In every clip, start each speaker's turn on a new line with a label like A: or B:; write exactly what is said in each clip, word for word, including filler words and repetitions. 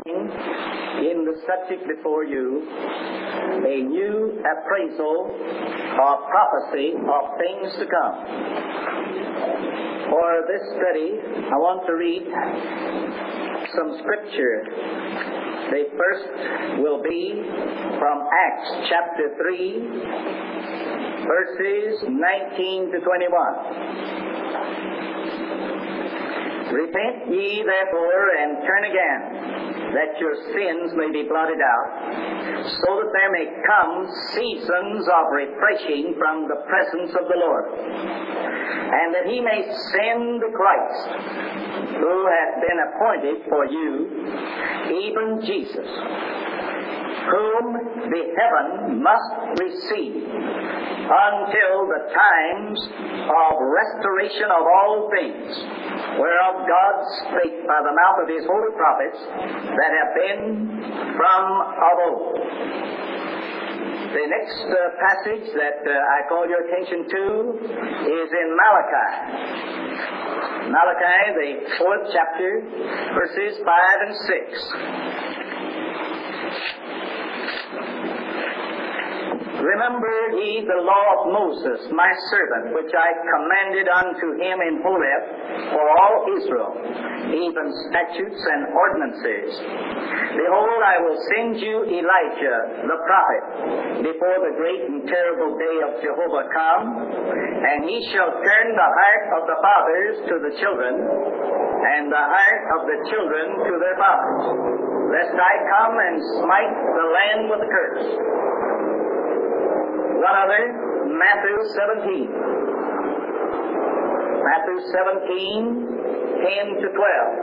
A: in the subject before you, a new appraisal or prophecy of things to come. For this study, I want to read some scripture. The first will be from Acts chapter three, verses nineteen to twenty-one. Repent ye therefore and turn again, that your sins may be blotted out, so that there may come seasons of refreshing from the presence of the Lord, and that he may send Christ, who hath been appointed for you, even Jesus, whom the heaven must receive until the times of restoration of all things, whereof God spake by the mouth of his holy prophets that have been from of old. The next uh, passage that uh, I call your attention to is in Malachi. Malachi, the fourth chapter, verses five and six. Remember ye the law of Moses, my servant, which I commanded unto him in Horeb for all Israel, even statutes and ordinances. Behold, I will send you Elijah the prophet before the great and terrible day of Jehovah come, and he shall turn the heart of the fathers to the children, and the heart of the children to their fathers, lest I come and smite the land with a curse. One other, Matthew seventeen. Matthew seventeen, ten to twelve.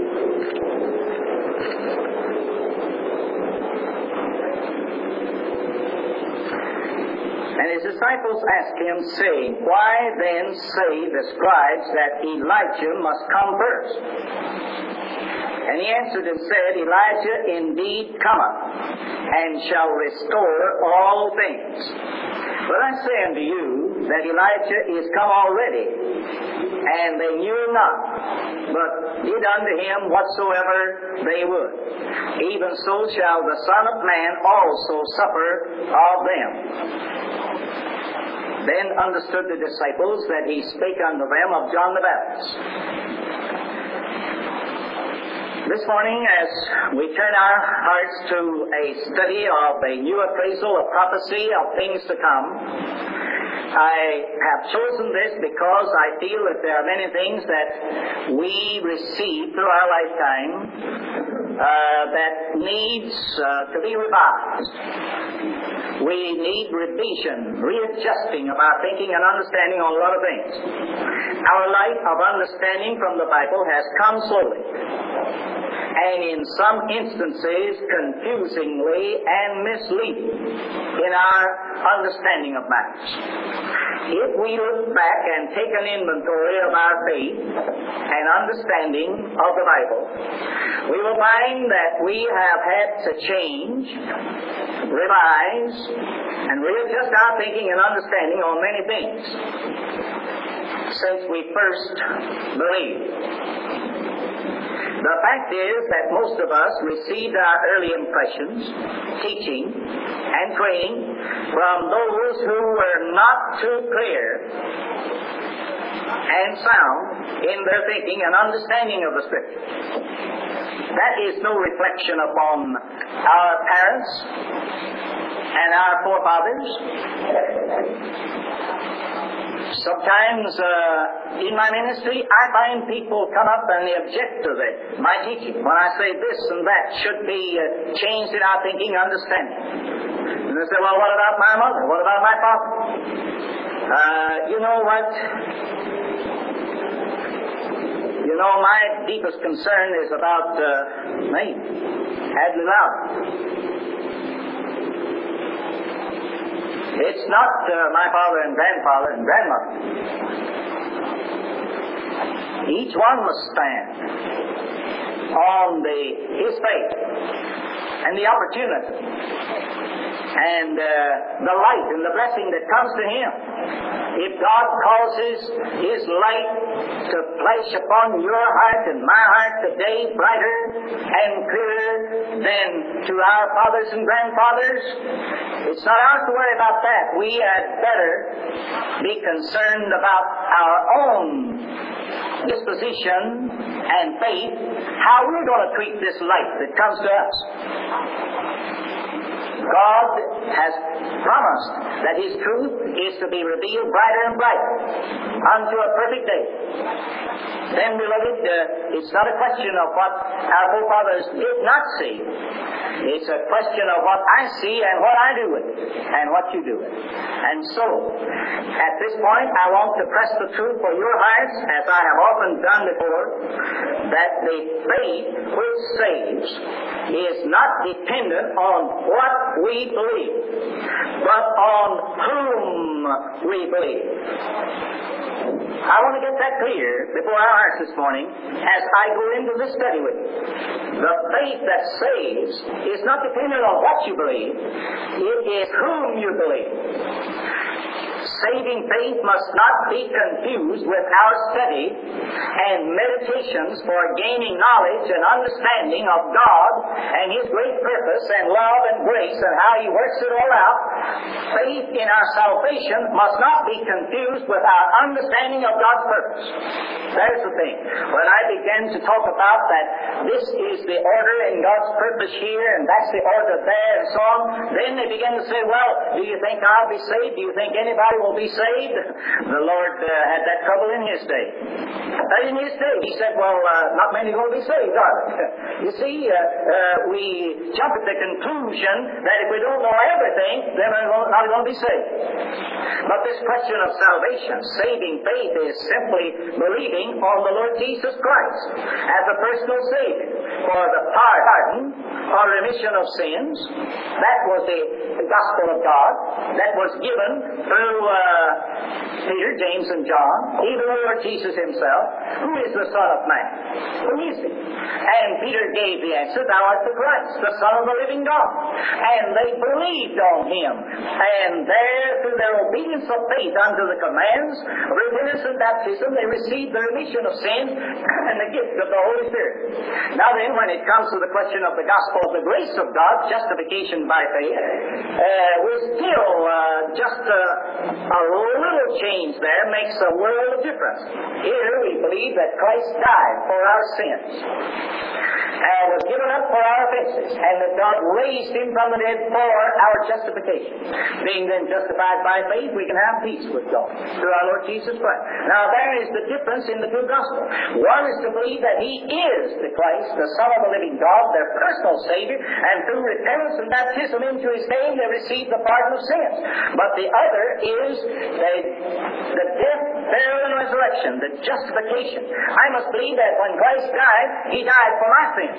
A: And his disciples asked him, saying, Why then say the scribes that Elijah must come first? And he answered and said, Elijah indeed cometh, and shall restore all things. But I say unto you that Elijah is come already, and they knew not, but did unto him whatsoever they would. Even so shall the Son of Man also suffer of them. Then understood the disciples that he spake unto them of John the Baptist. This morning, as we turn our hearts to a study of a new appraisal of prophecy of things to come, I have chosen this because I feel that there are many things that we receive through our lifetime uh, that needs uh, to be revised. We need revision, readjusting of our thinking and understanding on a lot of things. Our light of understanding from the Bible has come slowly, and in some instances confusingly and misleading in our understanding of matters. If we look back and take an inventory of our faith and understanding of the Bible, we will find that we have had to change, revise, and readjust our thinking and understanding on many things since we first believed. The fact is that most of us received our early impressions, teaching, and training from those who were not too clear and sound in their thinking and understanding of the Scripture. That is no reflection upon our parents and our forefathers. Sometimes uh, in my ministry, I find people come up and they object to the, my teaching. When I say this and that should be uh, changed in our thinking and understanding. And they say, well, what about my mother? What about my father? Uh, you know what? You know, my deepest concern is about uh, me, Hadley Lowry. It's not uh, my father and grandfather and grandmother. Each one must stand on the his faith and the opportunity and uh, the light and the blessing that comes to him. If God causes His light to flash upon your heart and my heart today brighter and clearer than to our fathers and grandfathers? It's not ours to worry about that. We had better be concerned about our own disposition and faith, how we're going to treat this light that comes to us. God has promised that His truth is to be revealed brighter and brighter unto a perfect day. Then, beloved, uh, it's not a question of what our forefathers did not see. It's a question of what I see and what I do with it, and what you do with it. And so, at this point, I want to press the truth for your hearts, as I have often done before, that the faith which saves is not dependent on what we believe, but on whom we believe. I want to get that clear before our hearts this morning as I go into this study with you. The faith that saves is not dependent on what you believe, it is whom you believe. Saving faith must not be confused with our study and meditations for gaining knowledge and understanding of God and His great purpose and love and grace and how He works it all out. Faith in our salvation must not be confused with our understanding of God's purpose. There's the thing. When I began to talk about that this is the order in God's purpose here and that's the order there and so on, then they began to say, well, do you think I'll be saved? Do you think anybody will be saved? The Lord uh, had that trouble in His day. But in His day, He said, well, uh, not many will be saved, are they? You see, uh, uh, we jump at the conclusion that if we don't know everything, then we're not going to be saved. But this question of salvation, saving faith, is simply believing on the Lord Jesus Christ as a personal Savior for the pardon or remission of sins. That was the gospel of God that was given through uh, Peter, James, and John, even the Lord Jesus Himself. Who is the Son of Man? Who is He? And Peter gave the answer, thou art the Christ, the Son of the living God. And they believed on Him. And there, through their obedience of faith unto the commands, repentance and baptism, they received the remission of sins and the gift of the Holy Spirit. Now then, when it comes to the question of the gospel of the grace of God, justification by faith, uh, we're still uh, just uh, a little change there makes a world of difference. Here we believe that Christ died for our sins and was given up for our offenses, and that God raised Him from the dead for our justification. Being then justified by faith, we can have peace with God through our Lord Jesus Christ. Now there is the difference in the two gospels. One is to believe that He is the Christ, the Son of the living God, their personal Savior, and through repentance and baptism into His name they receive the pardon of sins. But the other is the, the death, burial, and resurrection, the justification. I must believe that when Christ died, He died for my sins.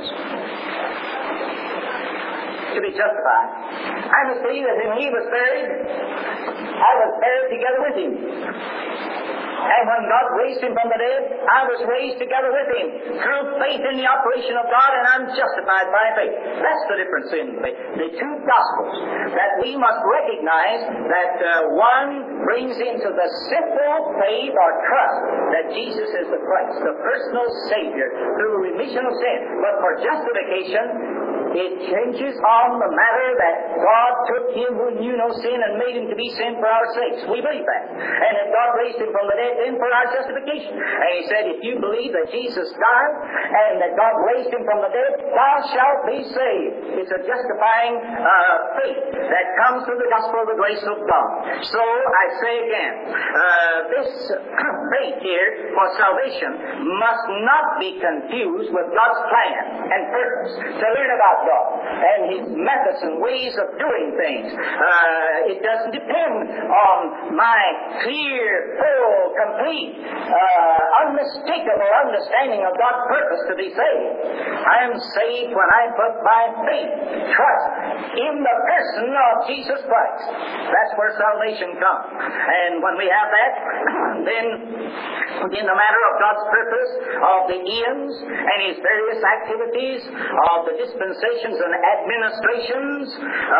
A: To be justified. I must believe that when He was buried, I was buried together with Him. And when God raised Him from the dead, I was raised together with Him through faith in the operation of God, and I'm justified by faith. That's the difference in the, the two Gospels. That we must recognize that uh, one brings into the simple faith or trust that Jesus is the Christ, the personal Savior, through remission of sin. But for justification, it hinges on the matter that God took Him who knew no sin and made Him to be sin for our sakes. We believe that. And that God raised Him from the dead then for our justification. And He said, if you believe that Jesus died and that God raised Him from the dead, thou shalt be saved. It's a justifying uh, faith that comes through the gospel of the grace of God. So, I say again, uh, this faith here for salvation must not be confused with God's plan and purpose to learn about God and His methods and ways of doing things. Uh, it doesn't depend on my clear, full, complete, uh, unmistakable understanding of God's purpose to be saved. I am saved when I put my faith, trust in the person of Jesus Christ. That's where salvation comes. And when we have that, then in the matter of God's purpose, of the eons and His various activities, of the dispensations and administrations uh, for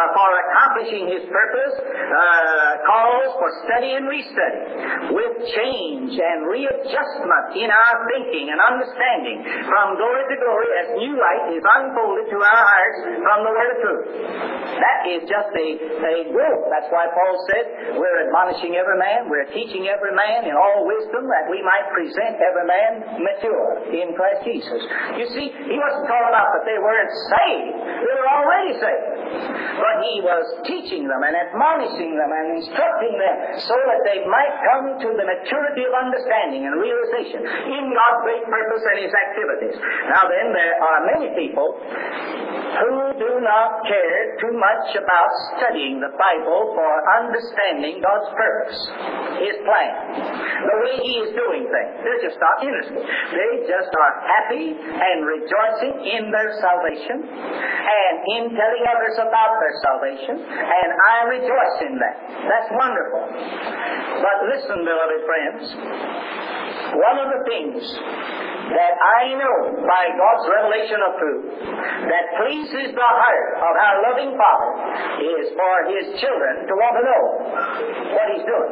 A: accomplishing His purpose uh, calls for study and restudy with change and readjustment in our thinking and understanding from glory to glory as new light is unfolded to our hearts from the Word of truth. That is just a, a growth. That's why Paul said, we're admonishing every man, we're teaching every man in all wisdom that we might present every man mature in Christ Jesus. You see, he wasn't talking about that they weren't saved. They were already saved. But he was teaching them and admonishing them and instructing them so that they might come to the maturity of understanding and realization in God's great purpose and His activities. Now then, there are many people who do not care too much about studying the Bible for understanding God's purpose, His plan, the way He is doing things. They're just not interested. They just are happy and rejoicing in their salvation and in telling others about their salvation, and I rejoice in that. That's wonderful. But listen, beloved friends, one of the things that I know by God's revelation of truth that pleases the heart of our loving Father is for His children to want to know what He's doing.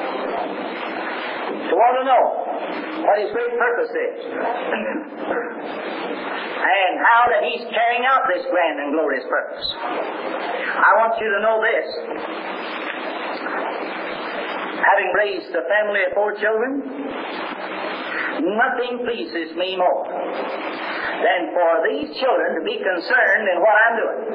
A: To want to know what His great purpose is. And how that He's carrying out this grand and glorious purpose. I want you to know this. Having raised a family of four children, nothing pleases me more than for these children to be concerned in what I'm doing.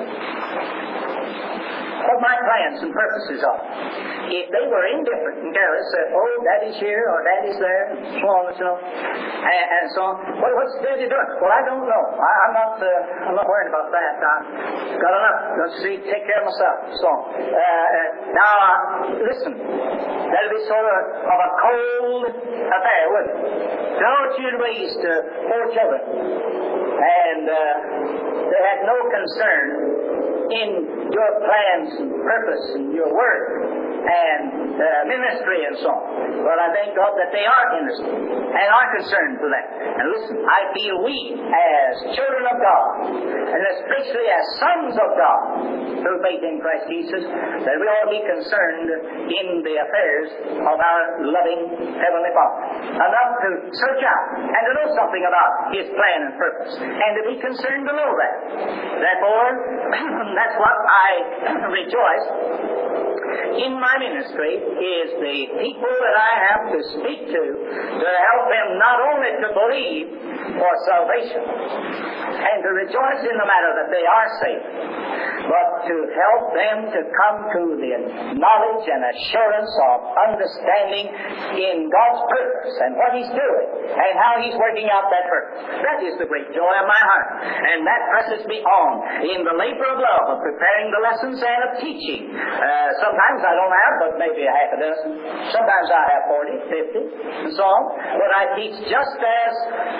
A: What my plans and purposes are. If they were indifferent and careless, said, oh, Daddy's here or Daddy's there, so on and so on, and, and so on. Well, what's Daddy doing? Well, I don't know. I, I'm not. Uh, I'm not worried about that. I've got enough. Don't you see? Take care of myself. So on. Uh, uh, now, uh, listen. That'll be sort of, of a cold affair, wouldn't it? Don't you raised uh, four children, and uh, they had no concern in your plans and purpose and your work and uh, ministry and so on. But I thank God that they are interested and are concerned for that. And listen, I feel we as children of God, and especially as sons of God, through faith in Christ Jesus, that we ought to be concerned in the affairs of our loving Heavenly Father. Enough to search out and to know something about His plan and purpose, and to be concerned to know that. Therefore, that's what I rejoice in my ministry, is the people that I have to speak to, to help them not only to believe for salvation and to rejoice in the matter that they are saved, but to help them to come to the knowledge and assurance of understanding in God's purpose and what He's doing and how He's working out that purpose. That is the great joy of my heart, and that presses me on in the labor of love of preparing the lessons and of teaching. Uh, sometimes I don't have but maybe a half a dozen. Sometimes I have forty, fifty, and so on. But I teach just as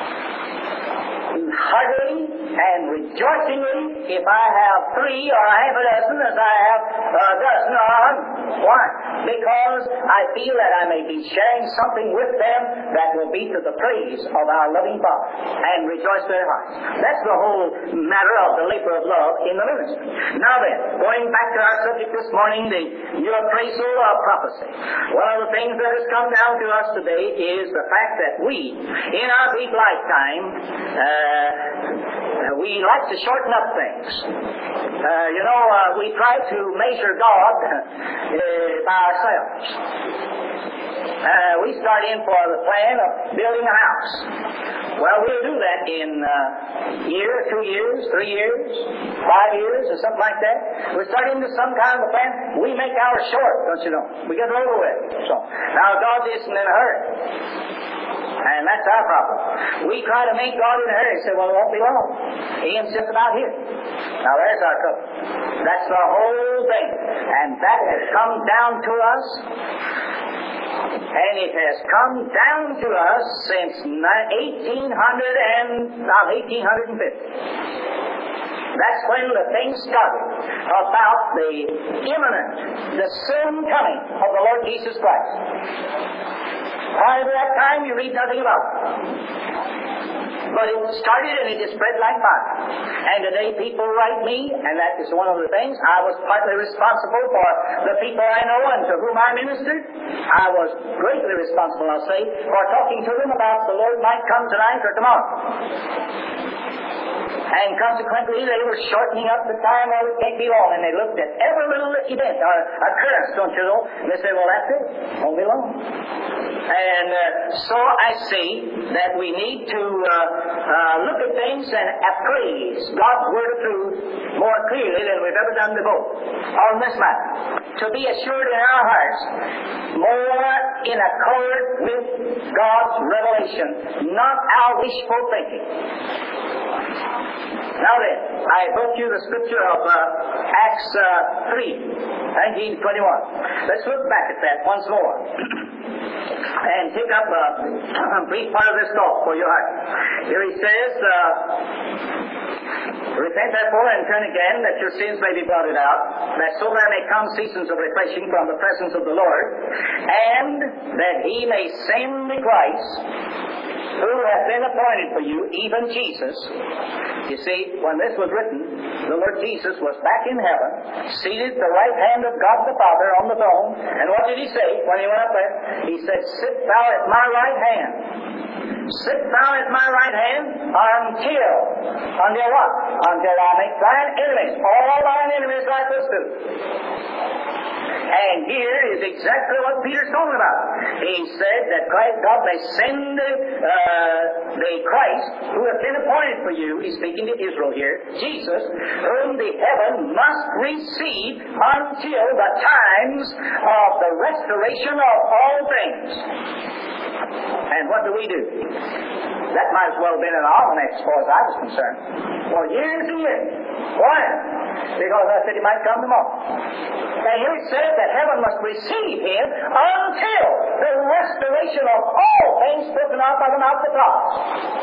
A: heartily and rejoicingly if I have three or half a dozen as I have a dozen or a hundred. Why? Because I feel that I may be sharing something with them that will be to the praise of our loving Father and rejoice their hearts. That's the whole matter of the labor of love in the ministry. Now then, going back to our subject this morning, the new appraisal of prophecy. One of the things that has come down to us today is the fact that we, in our brief lifetime, uh, we like to shorten up things. Uh, you know, uh, we try to measure God uh, by ourselves. Uh, we start in for the plan of building a house. Well, we'll do that in a uh, year, two years, three years, five years, or something like that. We start into some kind of a plan. We make ours short, don't you know? We get it over with. So, now God isn't in a hurry. And that's our problem. We try to make God in a hurry. Say, well, it won't be long. He ain't just about here. Now, there's our trouble. That's the whole thing. And that has come down to us. And it has come down to us since eighteen hundred and about eighteen fifty. That's when the thing started about the imminent, the soon coming of the Lord Jesus Christ. Prior to that time, you read nothing about it. But it started and it just spread like fire. And today people write me, and that is one of the things. I was partly responsible for the people I know and to whom I ministered. I was greatly responsible, I'll say, for talking to them about the Lord might come tonight or tomorrow. And consequently, they were shortening up the time, well, it can't be long. And they looked at every little event or occurrence, don't you know? And they said, well, that's it. Won't be long. And uh, so I see that we need to uh, uh, look at things and appraise God's Word of truth more clearly than we've ever done before on this matter. To be assured in our hearts more in accord with God's revelation, not our wishful thinking. Now then, I brought you the scripture of uh, Acts uh, three, nineteen to twenty-one. Let's look back at that once more and pick up a, a brief part of this thought for your heart. Here he says, uh, repent therefore and turn again, that your sins may be blotted out, that so there may come seasons of refreshing from the presence of the Lord, and that he may send the Christ, who hath been appointed for you, even Jesus. You see, when this was written, the Lord Jesus was back in heaven, seated at the right hand of God the Father on the throne. And what did he say when he went up there? He said, sit thou at my right hand. Sit thou at my right hand until, until what? Until I make thine enemies, all thine enemies thy footstool. And here is exactly what Peter's talking about. He said that Christ, God may send uh, the Christ who has been appointed for you, he's speaking to Israel here, Jesus, whom the heaven must receive until the times of the restoration of all things. And what do we do? That might as well have been an almanac as far as I was concerned. For years and years. Why? Because I said he might come tomorrow. And here it says that heaven must receive him until the restoration of all things spoken of by the mouth of the prophets.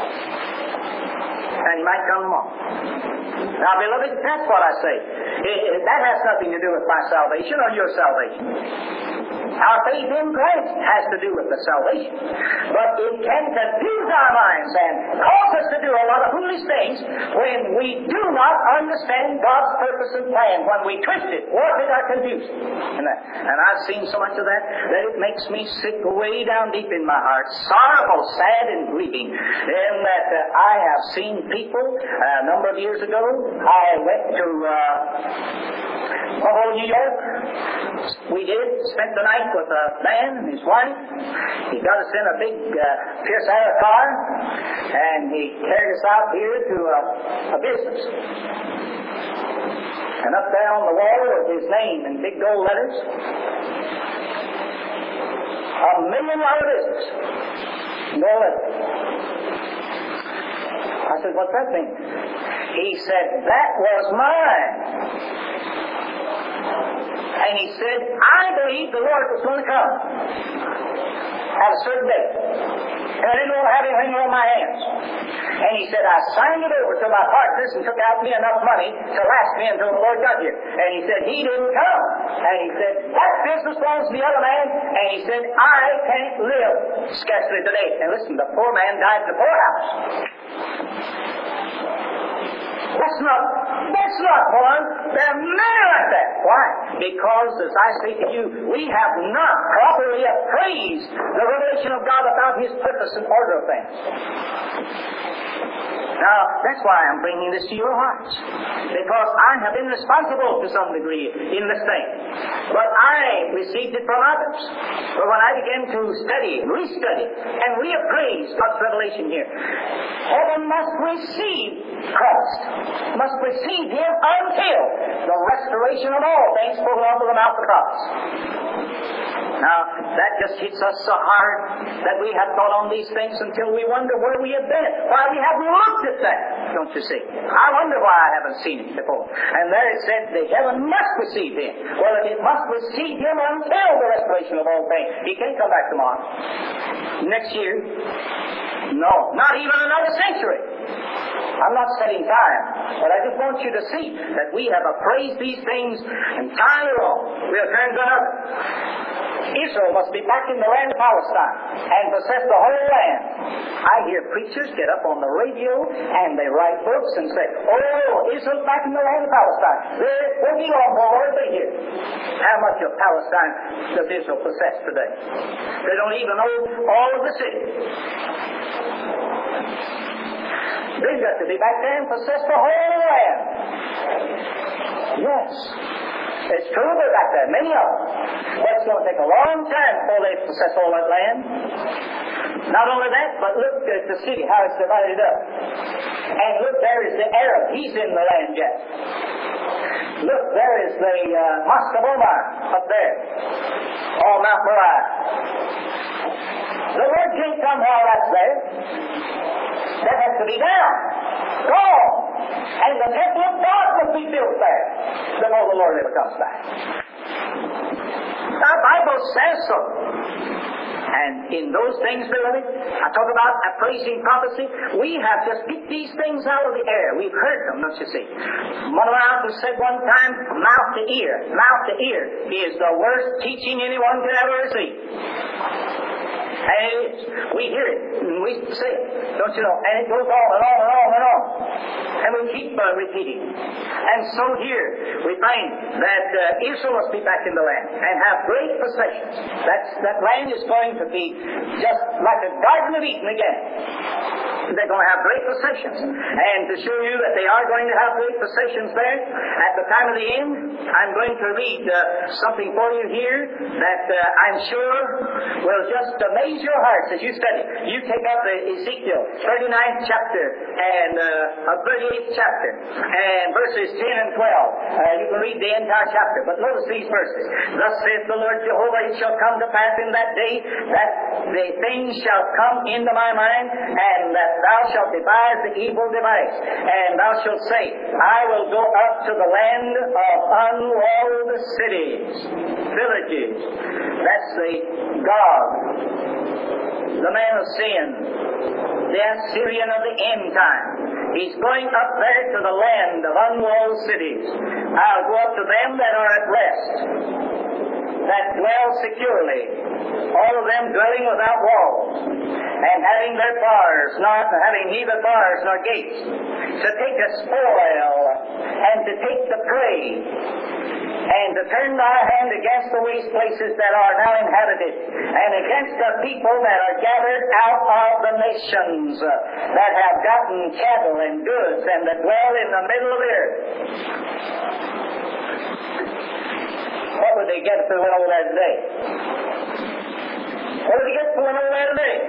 A: And he might come tomorrow. Now, beloved, that's what I say. It, it, that has nothing to do with my salvation or your salvation. Our faith in Christ has to do with the salvation. But it can confuse our minds and cause us to do a lot of foolish things when we do not understand God's purpose and plan, when we twist it, warp it, or confuse it. And, that, and I've seen so much of that that it makes me sick way down deep in my heart, sorrowful, sad, and grieving. In that uh, I have seen people, uh, a number of years ago, I went to uh, oh, New York. We did, spent the night with a man and his wife. He got us in a big uh, Pierce Arrow car, and he carried us out here to a, a business. And up there on the wall was his name in big gold letters. A million dollar business. Gold letters. I said, what's that mean? He said, that was mine. And he said, I believe the Lord was going to come at a certain day. And I didn't want to have anything on my hands. And he said, I signed it over to my partners and took out me enough money to last me until the Lord got here. And he said, he didn't come. And he said, that business belongs to the other man. And he said, I can't live scarcely today. And listen, the poor man died in the poorhouse. That's not, that's not one. There are many like that. Why? Because, as I say to you, we have not properly appraised the revelation of God about His purpose and order of things. Now, that's why I'm bringing this to your hearts. Because I have been responsible to some degree in this thing. But I received it from others. But when I began to study, restudy, and reappraise God's revelation here, heaven must receive Christ, must receive Him until the restoration of all things spoken of the mouth of the prophets. Now, that just hits us so hard that we have thought on these things until we wonder where we have been, why we haven't looked at that, don't you see? I wonder why I haven't seen it before. And there it said the heaven must receive Him. Well, if it must receive Him until the restoration of all things, He can't come back tomorrow. Next year? No, not even another century. I'm not setting time, but I just want you to see that we have appraised these things entirely wrong. We have turned to another. Israel must be back in the land of Palestine and possess the whole land. I hear preachers get up on the radio and they write books and say, oh, Israel's back in the land of Palestine. They're working on board they hear. How much of Palestine does Israel possess today? They don't even know all of the city. They've got to be back there and possess the whole land. Yes. It's true they're back there, many of them. But it's going to take a long time before they possess all that land. Not only that, but look at the city, how it's divided up. And look, there is the Arab. He's in the land yet. Look, there is the uh, Mosque of Omar up there. On Mount Moriah. The Lord can't come while that's there. That has to be down. Gone. And the temple of God must be built there before the Lord ever comes back. The Bible says so. And in those things, beloved, I talk about appraising prophecy. We have just picked these things out of the air. We've heard them, don't you see? One of our uncles said one time, mouth to ear. Mouth to ear is the worst teaching anyone can ever receive. And it is. We hear it, and we say it, don't you know? And it goes on and on and on and on. And we keep uh, repeating. And so here, we find that uh, Israel must be back in the land and have great possessions. That's, that land is going to be just like a Garden of Eden again. They're going to have great possessions. And to show you that they are going to have great possessions there, at the time of the end, I'm going to read uh, something for you here that uh, I'm sure will just amaze your hearts as you study. You take up the Ezekiel thirty-ninth chapter and uh, thirty-eighth chapter and verses ten and twelve. Uh, you can read the entire chapter, but notice these verses. Thus saith the Lord Jehovah, it shall come to pass in that day that the things shall come into my mind, and that thou shalt devise the evil device, and thou shalt say, I will go up to the land of unwalled cities, villages. That's the God, the man of sin, the Assyrian of the end time. He's going up there to the land of unwalled cities. I'll go up to them that are at rest, that dwell securely, all of them dwelling without walls, and having their bars, not having neither bars nor gates, to take a spoil, and to take the prey, and to turn thy hand against the waste places that are now inhabited, and against the people that are gathered out of the nations, uh, that have gotten cattle and goods, and that dwell in the middle of the earth. What would they get if they went over there today? What would they get if they went over there today?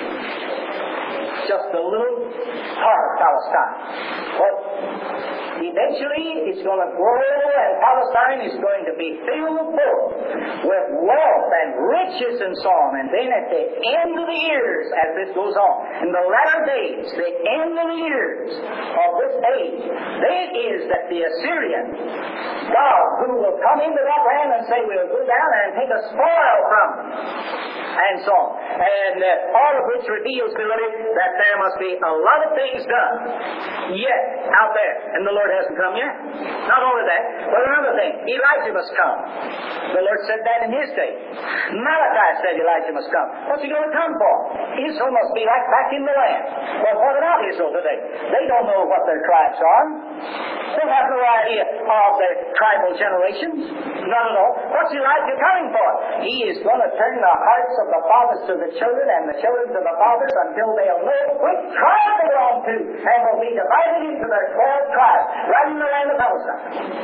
A: Just a little part of Palestine. But eventually it's going to grow, and Palestine is going to be filled full with wealth and riches and so on. And then at the end of the years, as this goes on, in the latter days, the end of the years of this age, then is that the Assyrian God, who will come into that land and say, we'll go down and take a spoil from them, and so on. And uh, all of which reveals clearly that there must be a lot of things done yet out there, and the Lord hasn't come yet. Not only that, but another thing, Elijah must come. The Lord said that in his day. Malachi said Elijah must come. What's he going to come for? Israel must be like back in the land. Well, what about Israel today? They don't know what their tribes are. They have no idea of their tribal generations. Not at all. What's Elijah coming for? He is going to turn the hearts of the fathers to the children, and the children to the fathers, until they'll know which tribe they belong to, and will be divided into their twelve tribes, right in the land of Palestine.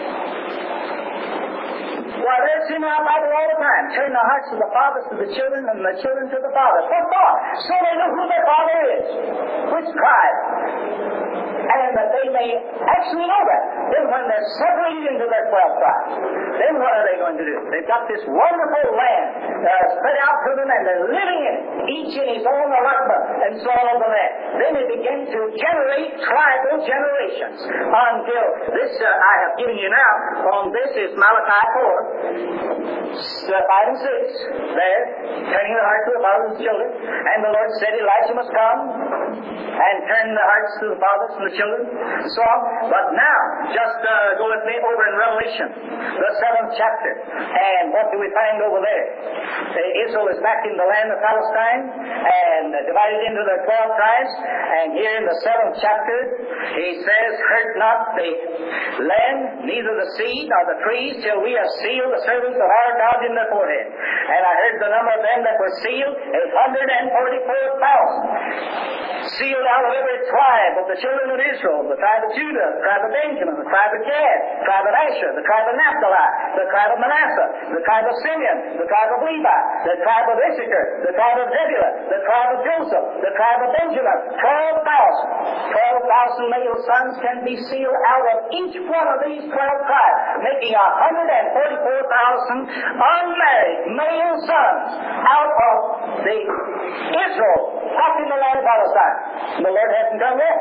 A: Well, they're in our Bible all the time. Turn the hearts of the fathers to the children, and the children to the fathers. What for? So they know who their father is. Which tribe. And that they may actually know that. Then when they're separated into their twelve tribes, then what are they going to do? They've got this wonderful land uh, spread out to them, and they're living in it, each in his own allotment, and so on over there. Then they begin to generate tribal generations until this uh, I have given you now. On this is Malachi four, five and six. There, turning the heart to the fathers and children. And the Lord said Elijah must come. and turn the hearts to the fathers and the children, and so on. But now, just uh, go with me over in Revelation, the seventh chapter. And what do we find over there? Uh, Israel is back in the land of Palestine, and uh, divided into the twelve tribes. And here in the seventh chapter, he says, hurt not the land, neither the seed nor the trees, till we have sealed the servants of our God in their forehead. And I heard the number of them that were sealed, eight hundred forty-four thousand. Sealed out of every tribe of the children of Israel, the tribe of Judah, the tribe of Benjamin, the tribe of Gad, the tribe of Asher, the tribe of Naphtali, the tribe of Manasseh, the tribe of Simeon, the tribe of Levi, the tribe of Issachar, the tribe of Zebulun, the tribe of Joseph, the tribe of Benjamin. Twelve thousand. Twelve thousand male sons can be sealed out of each one of these twelve tribes, making one hundred forty-four thousand unmarried male sons out of the Israel back in the land of Palestine. The Lord hasn't done that.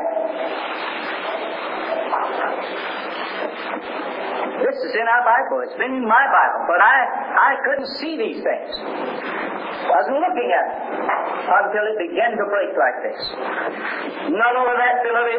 A: This is in our Bible. It's been in my Bible. But I, I couldn't see these things. Wasn't looking at it until it began to break like this. None of that, beloved.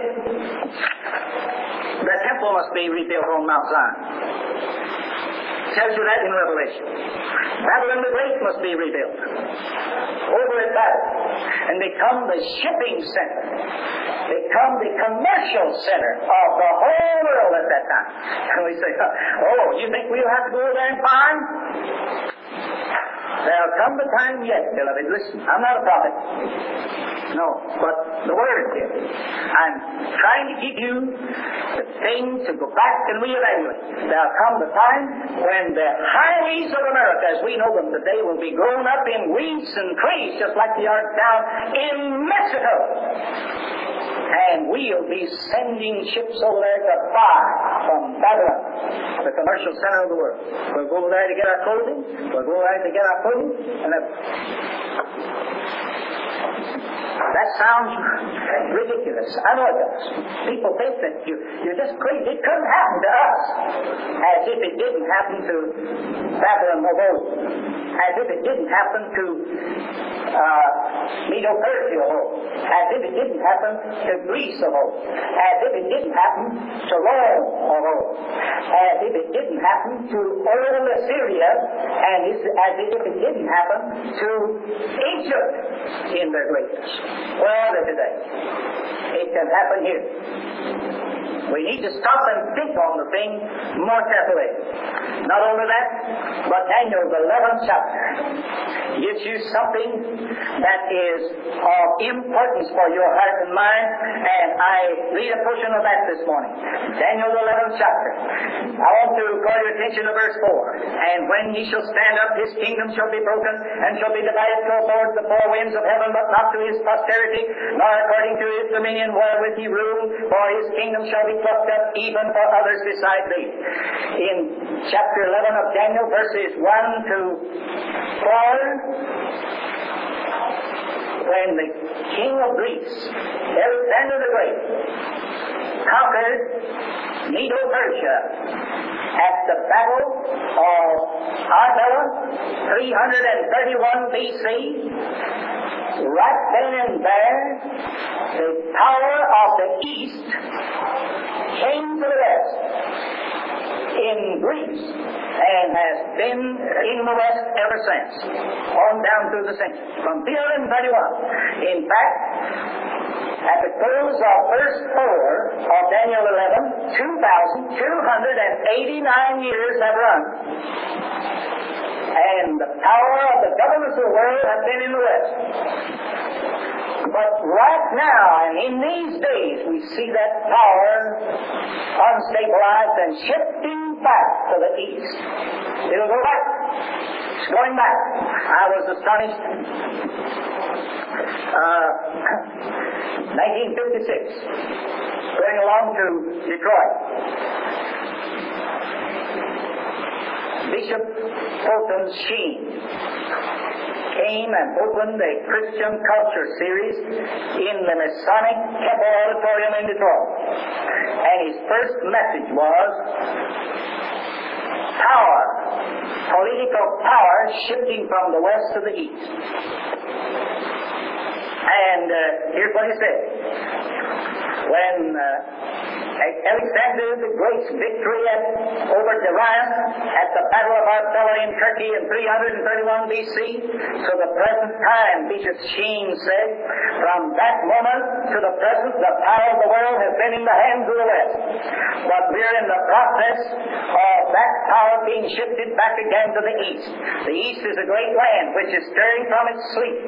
A: The temple must be rebuilt on Mount Zion. Tells you that in Revelation. Babylon the Great must be rebuilt over at Babylon and become the shipping center, become the commercial center of the whole world at that time. And we say, oh, you think we'll have to go there and farm? There'll come the time yet, beloved. Listen, I'm not a prophet. No, but the Word is. I'm trying to give you the thing to go back and reevaluate. There'll come the time when the highways of America, as we know them today, will be grown up in weeds and trees, just like they are down in Mexico. And we'll be sending ships over there to buy from Babylon, the commercial center of the world. We'll go there to get our clothing, we'll go there to get our food, and everything. That sounds ridiculous. I know it does. People think that you, you're just crazy. It couldn't happen to us. As if it didn't happen to Babylon of old. As if it didn't happen to uh, Medo-Persia of old. As if it didn't happen to Greece of old. As if it didn't happen to Rome of old. As if it didn't happen to old Assyria. And as if it didn't happen to Egypt in their greatness. Well, today, it can happen here. We need to stop and think on the thing more carefully. Not only that, but Daniel, the eleventh chapter, gives you something that is of importance for your heart and mind, and I read a portion of that this morning. Daniel, the eleventh chapter. I want to call your attention to verse four. And when he shall stand up, his kingdom shall be broken, and shall be divided towards the four winds of heaven, but not to his posterity, nor according to his dominion wherewith he ruled, for his kingdom shall be plucked up even for others beside thee. In chapter eleven of Daniel, verses one to four, when the king of Greece, Alexander the Great, conquered Medo-Persia at the battle of Arbela, three hundred thirty-one B C, right then and there, the power of the East came to the West in Greece and has been in the West ever since, on down through the century, from three hundred thirty-one. In fact, at the close of verse four of Daniel eleven, two thousand two hundred eighty-nine years have run. And the power of the governments of the world have been in the West. But right now, and in these days, we see that power unstabilized and shifting back to the East. It'll go back. It's going back. I was astonished. Uh, nineteen fifty-six, going along to Detroit. Bishop Fulton Sheen came and opened a Christian culture series in the Masonic Temple Auditorium in Detroit. And his first message was power, political power shifting from the West to the East. And uh, here's what he said. When uh, Alexander the Great's victory at, over Darius at the Battle of Arbela in Turkey in three thirty-one B C, to the present time, Bishop Sheen said, from that moment to the present, the power of the world has been in the hands of the West. But we're in the process of that power being shifted back again to the East. The East is a great land which is stirring from its sleep,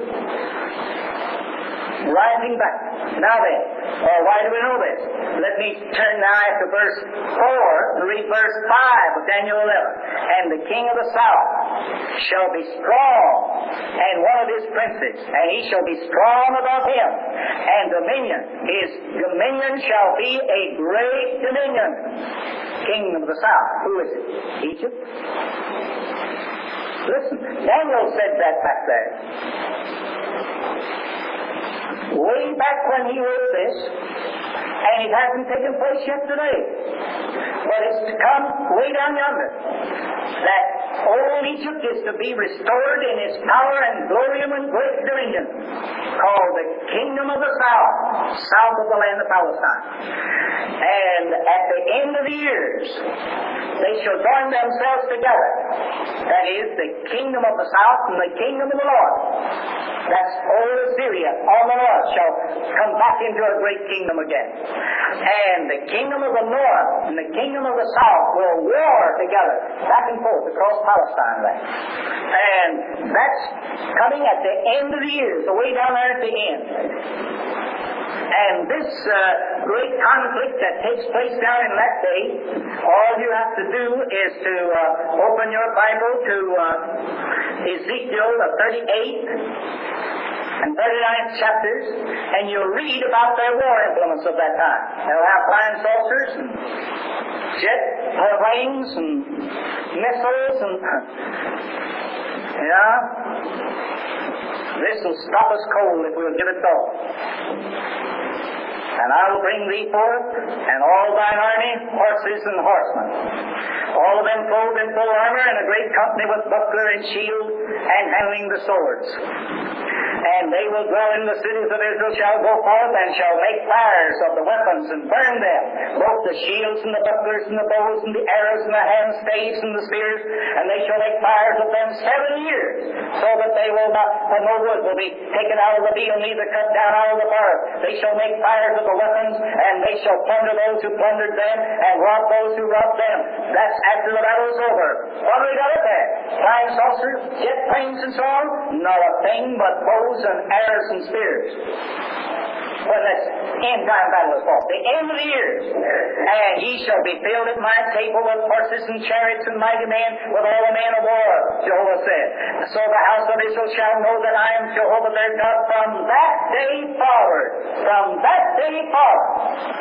A: rising back. Now then, well, why do we know this? Let me turn now to verse four and read verse five of Daniel eleven. And the king of the south shall be strong, and one of his princes, and he shall be strong above him, and dominion, his dominion shall be a great dominion. King of the south, who is it? Egypt? Listen, Daniel said that back there. Way back when he wrote this, and it hasn't taken place yet today. But it's to come way down yonder. That old Egypt is to be restored in its power and glory and great dominion, called the kingdom of the south, south of the land of Palestine. And at the end of the years, they shall join themselves together. That is, the kingdom of the south and the kingdom of the north. That's old Assyria on the north shall come back into a great kingdom again. And the kingdom of the north and the kingdom of the south will war together, back and forth across Palestine land. And that's coming at the end of the years, the way down there at the end. And this uh, great conflict that takes place down in that day, all you have to do is to uh, open your Bible to uh, Ezekiel, the thirty-eighth and thirty-ninth chapters, and you'll read about their war implements of that time. They'll have flying saucers and jet planes and missiles and, yeah, this will stop us cold if we'll give it thought. And I will bring thee forth, and all thine army, horses and horsemen, all of them clothed in full armor, and a great company with buckler and shield, and handling the swords. And they will dwell in the cities of Israel, shall go forth, and shall make fires of the weapons, and burn them, both the shields and the bucklers and the bows and the arrows and the hand staves and the spears, and they shall make fires of them seven years, so that they will not, for no wood will be taken out of the field, neither cut down out of the forest. They shall make fires of the weapons, and they shall plunder those who plundered them, and rob those who robbed them. That's after the battle is over. What do we got up there? Flying saucers, jet planes, and so on? Not a thing but bows and arrows and spears. When this end time battle is fought, the end of the years. And he shall be filled at my table with horses and chariots and mighty men, with all the men of war, Jehovah said. So the house of Israel shall know that I am Jehovah their God from that day forward. From that day forward.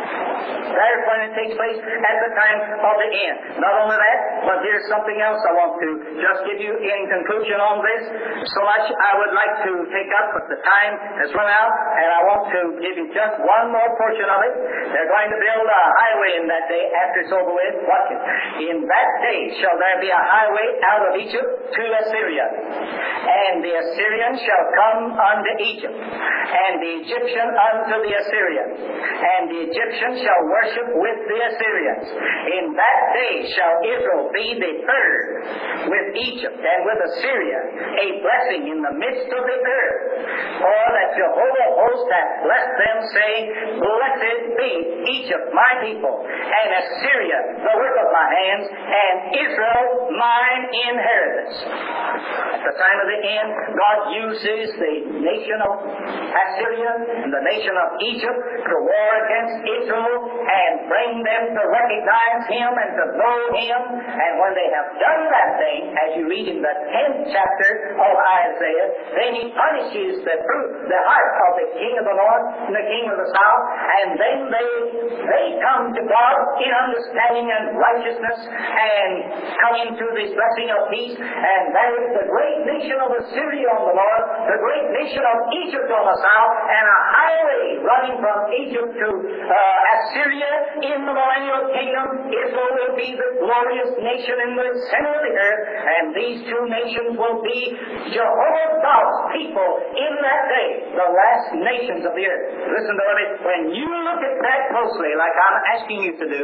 A: That's when it takes place at the time of the end. Not only that, but here's something else I want to just give you in conclusion on this. So much I would like to take up, but the time has run out, and I want to give you just one more portion of it. They're going to build a highway in that day after it's over with. Watch it. In that day shall there be a highway out of Egypt to Assyria. And the Assyrian shall come unto Egypt, and the Egyptian unto the Assyrian. And the Egyptian shall worship with the Assyrians. In that day shall Israel be the third with Egypt and with Assyria, a blessing in the midst of the earth. For that Jehovah hosts hath blessed them, saying, Blessed be Egypt, my people, and Assyria, the work of my hands, and Israel, mine inheritance. At the time of the end, God uses the nation of Assyria and the nation of Egypt to war against Israel and bring them to recognize Him and to know Him. And when they have done that thing, as you read in the tenth chapter of Isaiah, then He punishes the fruit, the heart of the king of the north and the king of the south, and then they they come to God in understanding and righteousness and come into this blessing of peace. And that is the great nation of Assyria on the north, the great nation of Egypt on the south, and a highway running from Egypt to uh, Assyria in the millennial kingdom. Israel will be the glorious nation in the center of the earth, and these two nations will be Jehovah God's people in that day, the last nations of the earth. Listen to me. When you look at that closely, like I'm asking you to do,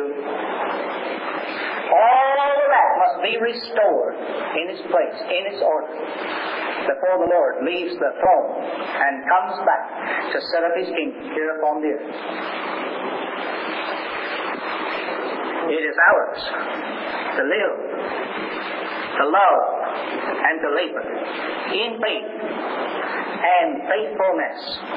A: all of that must be restored in its place, in its order, before the Lord leaves the throne and comes back to set up His kingdom here upon the earth. It is ours to live, to love, and to labor in faith and faithfulness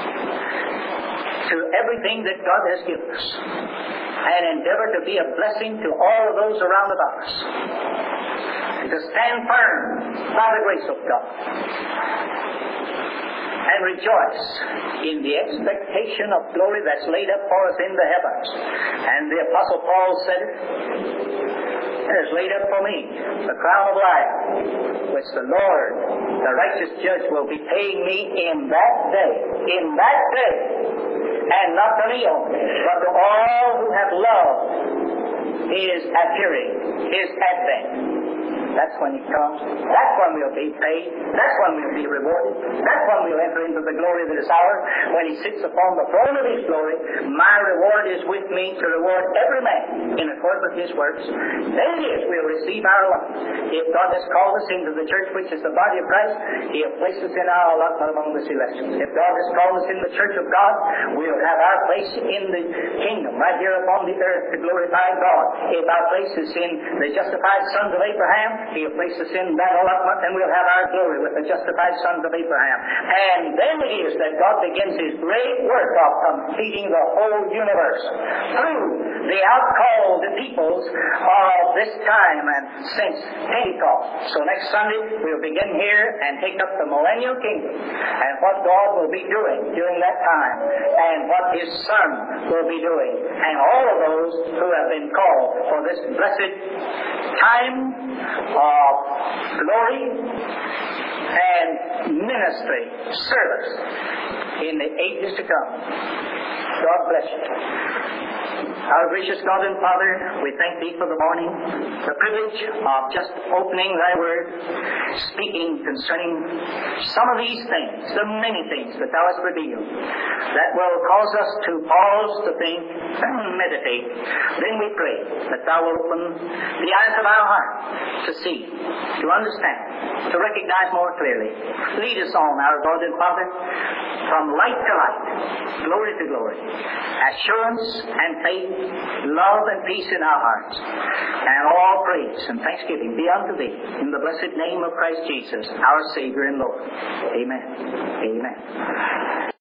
A: to everything that God has given us, and endeavor to be a blessing to all of those around about us, to stand firm by the grace of God, and rejoice in the expectation of glory that's laid up for us in the heavens. And the Apostle Paul said it, "There's laid up for me the crown of life, which the Lord, the righteous judge, will be paying me in that day." In that day. And not to me only, but to all who have loved His appearing, His advent. That's when He comes. That's when we'll be paid. That's when we'll be rewarded. That's when we'll enter into the glory that is ours. When He sits upon the throne of His glory, my reward is with me to reward every man in accordance with his works. Then it is we'll receive our allotment. If God has called us into the church, which is the body of Christ, He has placed us in our allotment among the celestials. If God has called us in the church of God, we'll have our place in the kingdom, right here upon the earth, to glorify God. If our place is in the justified sons of Abraham, He'll place us in that allotment, and we'll have our glory with the justified sons of Abraham. And then it is that God begins His great work of completing the whole universe through the outcalled peoples of this time and since Pentecost. So next Sunday we'll begin here and take up the millennial kingdom and what God will be doing during that time and what His Son will be doing, and all of those who have been called for this blessed time of glory and ministry, service in the ages to come. God bless you. Our gracious God and Father, we thank Thee for the morning, the privilege of just opening Thy Word, speaking concerning some of these things, the many things that Thou hast revealed, that will cause us to pause, to think, and meditate. Then we pray that Thou will open the eyes of our heart to see, to understand, to recognize more clearly. Lead us on, our God and Father, from light to light, glory to glory, assurance and faith, love and peace in our hearts, and all praise and thanksgiving be unto Thee in the blessed name of Christ Jesus, our Savior and Lord. Amen. Amen.